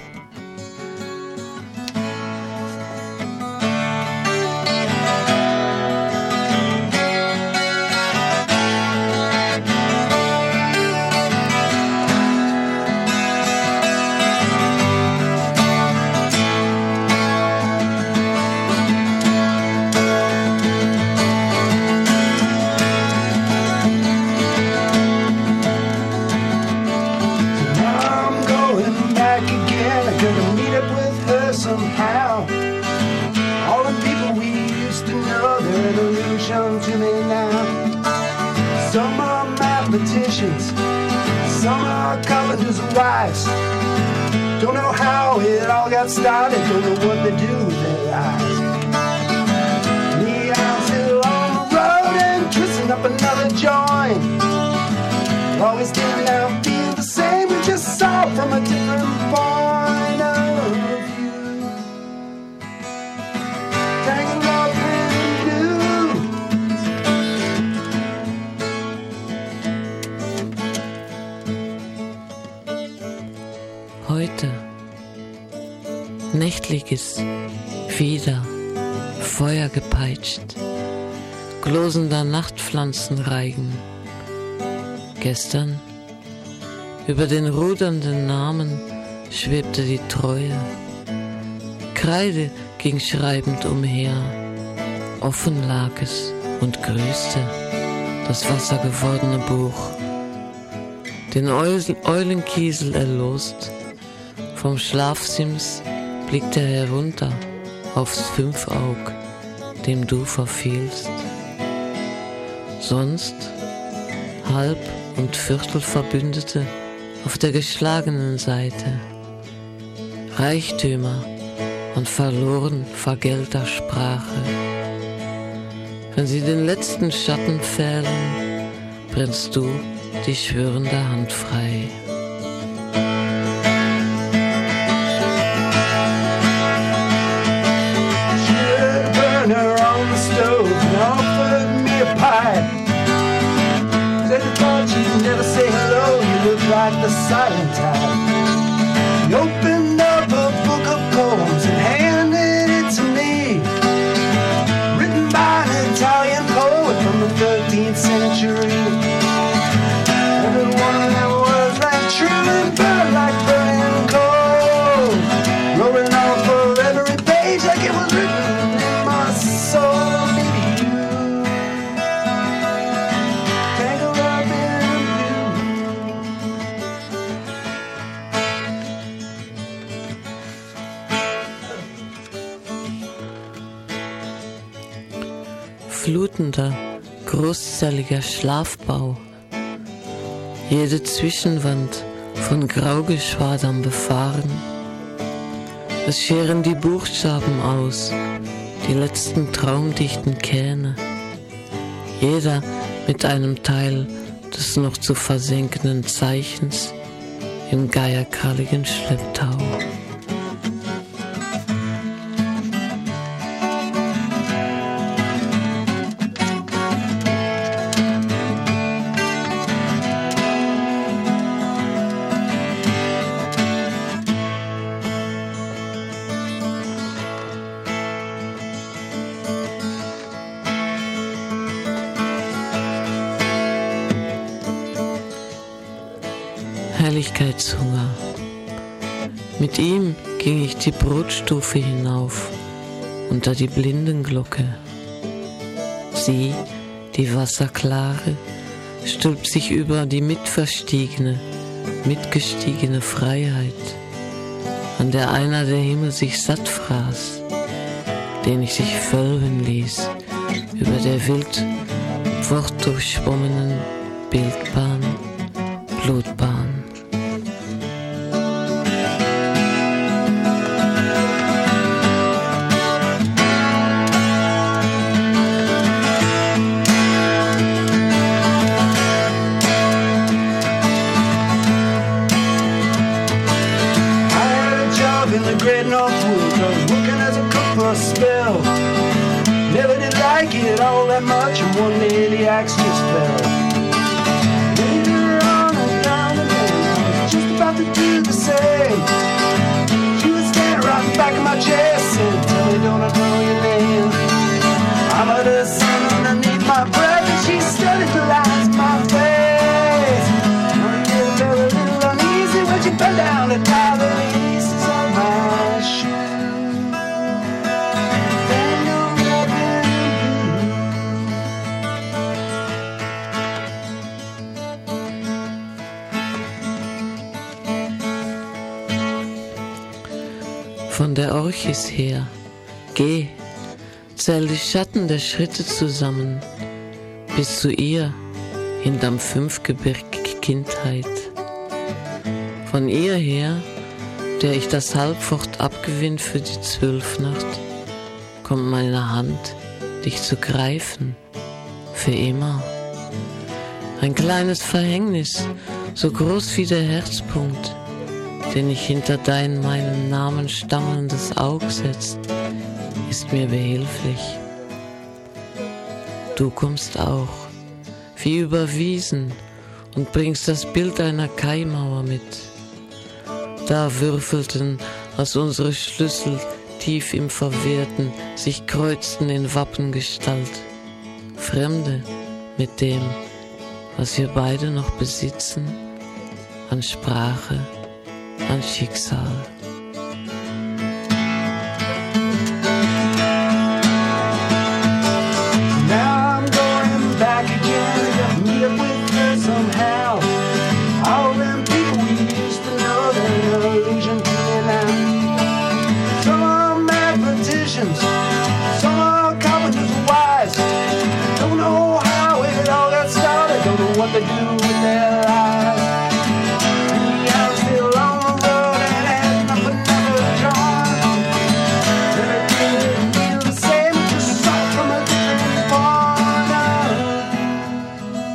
Don't know how it all got started, don't know what they do with their lives. Me, I'm still on the road and twisting up another joint. Always did now feel the same, we just saw from a different point of view. Tangled up in blue. Heute nächtliches Fieder, Feuer gepeitscht, glosender Nachtpflanzenreigen. Gestern über den rudernden Namen schwebte die Treue. Kreide ging schreibend umher, offen lag es und grüßte das wassergewordene Buch. Den Eulenkiesel erlost, Vom Schlafsims blickt er herunter aufs Fünfaug, dem du verfehlst. Sonst Halb- und Viertelverbündete auf der geschlagenen Seite. Reichtümer und verloren vergelter Sprache. Wenn sie den letzten Schatten fällen, brennst du die schwörende Hand frei. Like the silent tide. You opened up a book of poems and handed it to me, written by an Italian poet from the thirteenth century. Every one of them words like true and burned like burning coal, rolling on for every page like it was written in my soul. Maybe you tangled up in flutender, großzelliger Schlafbau. Jede Zwischenwand von Graugeschwadern befahren. Es scheren die Buchstaben aus, die letzten traumdichten Kähne. Jeder mit einem Teil des noch zu versenkenden Zeichens im geierkralligen Schlepptau. Herrlichkeitshunger. Mit ihm ging ich die Brotstufe hinauf, unter die Blindenglocke. Sie, die Wasserklare, stülpt sich über die mitverstiegene, mitgestiegene Freiheit, an der einer der Himmel sich satt fraß, den ich sich völven ließ über der wild wortdurchschwommenen Bildbahn, Blutbahn. Much, and one day the axe just fell. Later on, I found a man was just about to do the same. She was standing right in the back of my chest, said, "Tell me, don't I know your name?" I'm at the sun underneath my breath, and she studied the lines in my face. I get very little uneasy when she bent down to tie the laces on my shoe. Von der Orchis her, geh, zähl die Schatten der Schritte zusammen, bis zu ihr, hinterm Fünfgebirg Kindheit. Von ihr her, der ich das Halbwort abgewinnt für die Zwölfnacht, kommt meine Hand, dich zu greifen, für immer. Ein kleines Verhängnis, so groß wie der Herzpunkt, den ich hinter dein meinen Namen stammelndes Aug setzt, ist mir behilflich. Du kommst auch, wie überwiesen, und bringst das Bild einer Kaimauer mit. Da würfelten, als unsere Schlüssel tief im Verwehrten sich kreuzten in Wappengestalt, Fremde mit dem, was wir beide noch besitzen, an Sprache, an Schicksal. Now I'm going back again, I got to meet up with her somehow. All them people we used to know, they're an illusion to they do with their lives. Me, I'm still on the road and has nothing ever joined. Everything feels the same, just saw from a different point of view.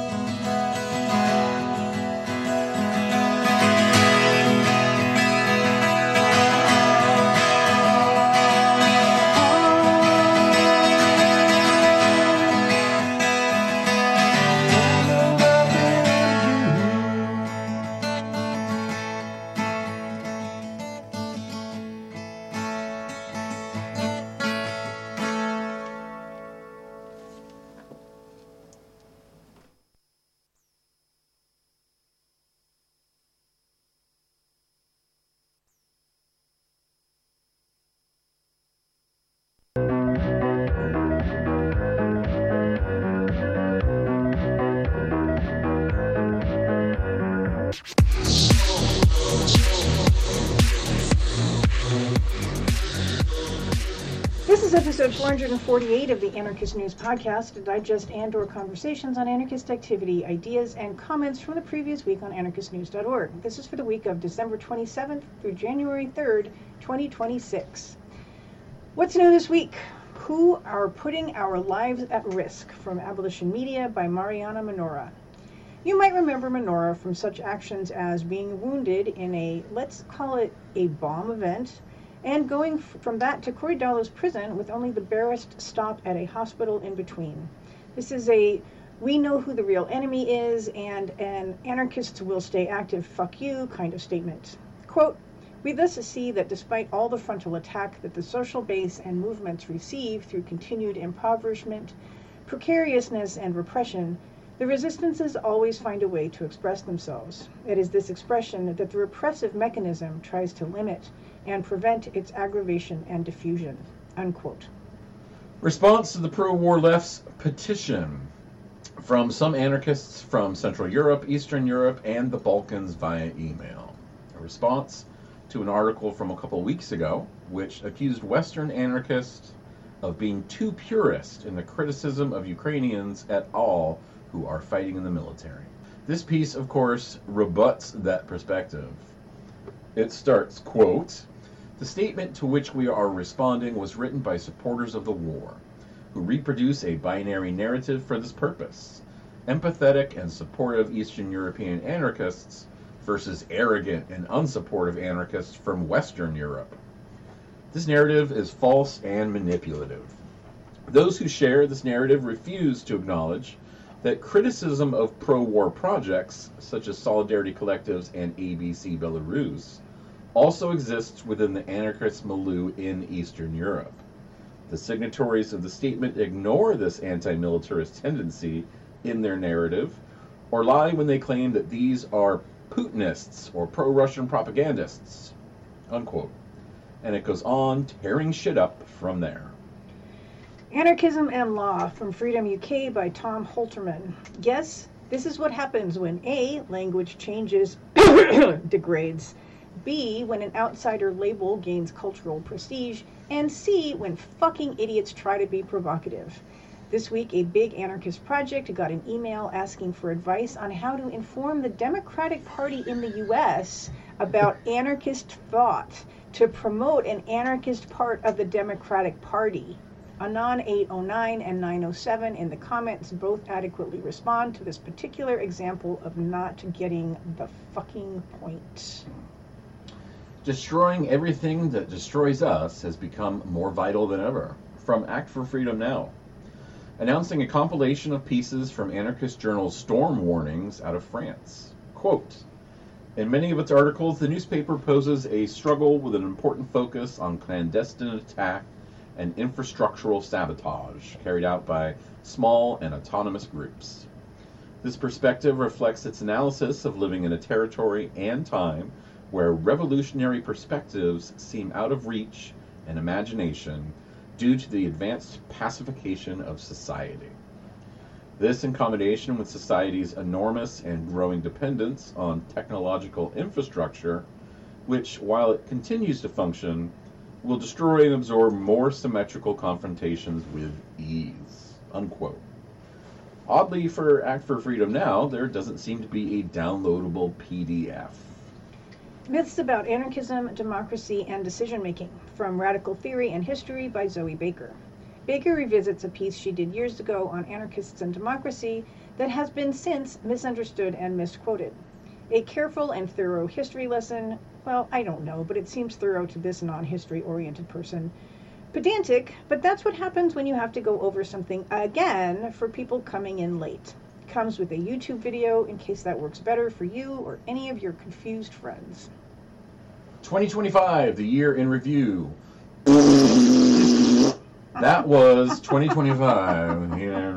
This is episode four hundred forty-eight of the Anarchist News Podcast, a digest and or conversations on anarchist activity, ideas, and comments from the previous week on anarchist news dot org. This is for the week of December twenty-seventh through January third, twenty twenty-six. What's new this week? Who are putting our lives at risk? From Abolition Media by Mariana Menora. You might remember Menora from such actions as being wounded in a, let's call it a bomb event, and going f- from that to Korydallo's prison with only the barest stop at a hospital in between. This is a we know who the real enemy is and an anarchists will stay active, fuck you kind of statement. Quote, we thus see that despite all the frontal attack that the social base and movements receive through continued impoverishment, precariousness, and repression, the resistances always find a way to express themselves. It is this expression that the repressive mechanism tries to limit and prevent its aggravation and diffusion. Unquote. Response to the pro-war left's petition from some anarchists from Central Europe, Eastern Europe, and the Balkans via email. A response to an article from a couple weeks ago, which accused Western anarchists of being too purist in the criticism of Ukrainians at all who are fighting in the military. This piece, of course, rebuts that perspective. It starts, quote, the statement to which we are responding was written by supporters of the war, who reproduce a binary narrative for this purpose, empathetic and supportive Eastern European anarchists versus arrogant and unsupportive anarchists from Western Europe. This narrative is false and manipulative. Those who share this narrative refuse to acknowledge that criticism of pro-war projects, such as Solidarity Collectives and A B C Belarus, also exists within the anarchist milieu in Eastern Europe. The signatories of the statement ignore this anti-militarist tendency in their narrative, or lie when they claim that these are Putinists or pro-Russian propagandists, unquote. And it goes on tearing shit up from there. Anarchism and Law from Freedom U K by Tom Holterman. Yes, this is what happens when A, language changes, degrades, B, when an outsider label gains cultural prestige, and C, when fucking idiots try to be provocative. This week, a big anarchist project got an email asking for advice on how to inform the Democratic Party in the U S about anarchist thought to promote an anarchist part of the Democratic Party. Anon eight oh nine and nine oh seven in the comments both adequately respond to this particular example of not getting the fucking point. Destroying everything that destroys us has become more vital than ever. From Act for Freedom Now. Announcing a compilation of pieces from anarchist journal Storm Warnings out of France. Quote, in many of its articles, the newspaper poses a struggle with an important focus on clandestine attack and infrastructural sabotage carried out by small and autonomous groups. This perspective reflects its analysis of living in a territory and time where revolutionary perspectives seem out of reach and imagination due to the advanced pacification of society. This, in combination with society's enormous and growing dependence on technological infrastructure, which, while it continues to function, will destroy and absorb more symmetrical confrontations with ease. Unquote. Oddly, for Act for Freedom Now, there doesn't seem to be a downloadable P D F. Myths about Anarchism, Democracy, and Decision-Making, from Radical Theory and History by Zoe Baker. Baker revisits a piece she did years ago on anarchists and democracy that has been since misunderstood and misquoted. A careful and thorough history lesson, well, I don't know, but it seems thorough to this non-history-oriented person. Pedantic, but that's what happens when you have to go over something again for people coming in late. Comes with a YouTube video in case that works better for you or any of your confused friends. twenty twenty-five, the year in review. That was twenty twenty-five.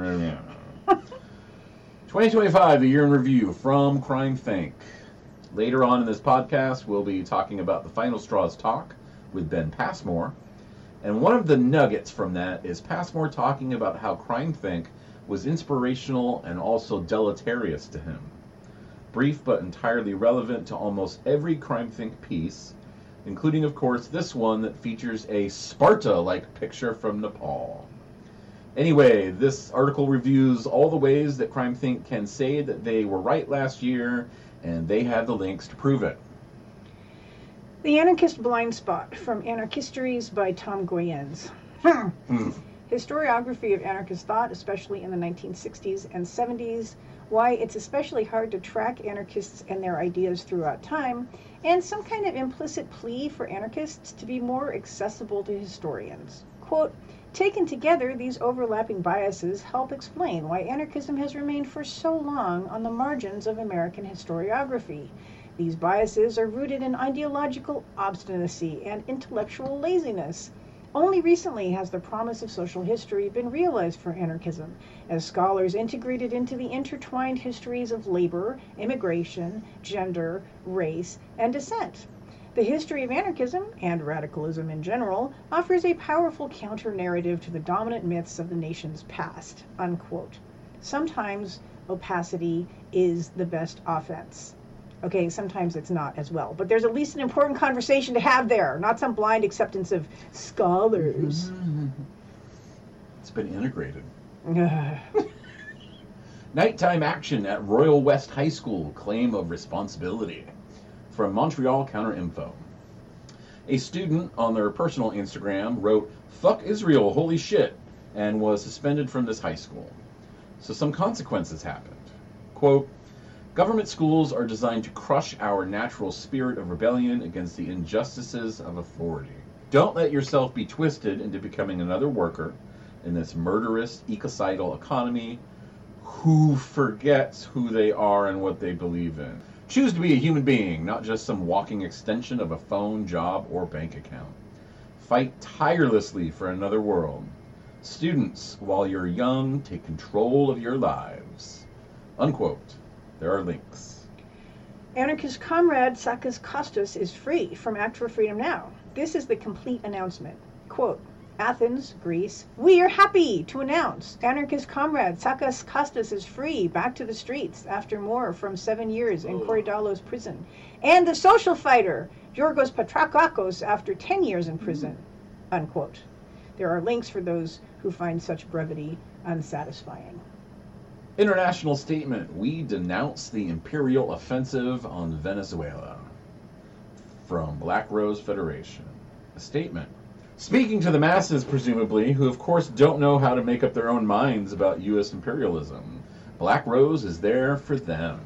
twenty twenty-five, the year in review from CrimethInc. Later on in this podcast, we'll be talking about the Final Straws talk with Ben Passmore. And one of the nuggets from that is Passmore talking about how CrimethInc was inspirational and also deleterious to him. Brief but entirely relevant to almost every CrimethInc piece, including, of course, this one that features a Sparta-like picture from Nepal. Anyway, this article reviews all the ways that CrimethInc can say that they were right last year, and they have the links to prove it. The Anarchist Blind Spot, from Anarchistories by Tom Goyens. Hmm. Historiography of anarchist thought, especially in the nineteen sixties and seventies, why it's especially hard to track anarchists and their ideas throughout time, and some kind of implicit plea for anarchists to be more accessible to historians. Quote, taken together, these overlapping biases help explain why anarchism has remained for so long on the margins of American historiography. These biases are rooted in ideological obstinacy and intellectual laziness. Only recently has the promise of social history been realized for anarchism, as scholars integrated into the intertwined histories of labor, immigration, gender, race, and dissent. The history of anarchism, and radicalism in general, offers a powerful counter-narrative to the dominant myths of the nation's past, unquote. Sometimes opacity is the best offense. Okay, sometimes it's not as well. But there's at least an important conversation to have there, not some blind acceptance of scholars. It's been integrated. Nighttime action at Royal West High School, claim of responsibility. From Montreal Counter-Info. A student on their personal Instagram wrote, "Fuck Israel, holy shit," and was suspended from this high school. So some consequences happened. Quote, government schools are designed to crush our natural spirit of rebellion against the injustices of authority. Don't let yourself be twisted into becoming another worker in this murderous, ecocidal economy who forgets who they are and what they believe in. Choose to be a human being, not just some walking extension of a phone, job, or bank account. Fight tirelessly for another world. Students, while you're young, take control of your lives. Unquote. There are links. Anarchist comrade Sakis Kostas is free, from Act for Freedom Now. This is the complete announcement. Quote, Athens, Greece, we are happy to announce anarchist comrade Sakis Kostas is free, back to the streets after more from seven years in Korydallos prison. And the social fighter Giorgos Patrakakos after ten years in prison. Unquote. There are links for those who find such brevity unsatisfying. International statement. We denounce the imperial offensive on Venezuela. From Black Rose Federation. A statement. Speaking to the masses, presumably, who of course don't know how to make up their own minds about U S imperialism, Black Rose is there for them.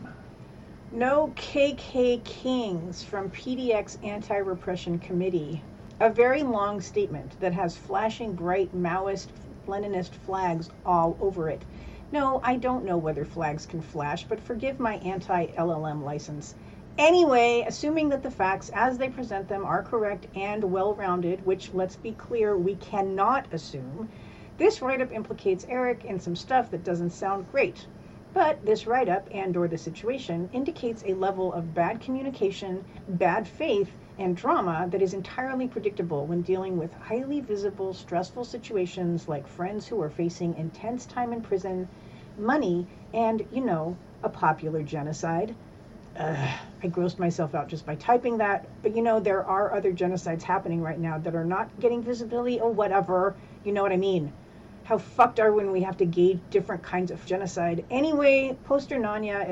No K K Kings, from P D X Anti-Repression Committee. A very long statement that has flashing bright Maoist, Leninist flags all over it. No, I don't know whether flags can flash, but forgive my anti-L L M license. Anyway, assuming that the facts as they present them are correct and well-rounded, which, let's be clear, we cannot assume, this write-up implicates Eric in some stuff that doesn't sound great. But this write-up and or the situation indicates a level of bad communication, bad faith, and drama that is entirely predictable when dealing with highly visible, stressful situations like friends who are facing intense time in prison, money, and, you know, a popular genocide. Uh, I grossed myself out just by typing that, but you know, there are other genocides happening right now that are not getting visibility or whatever, you know what I mean. how fucked are we when we have to gauge different kinds of genocide? Anyway, poster Nanya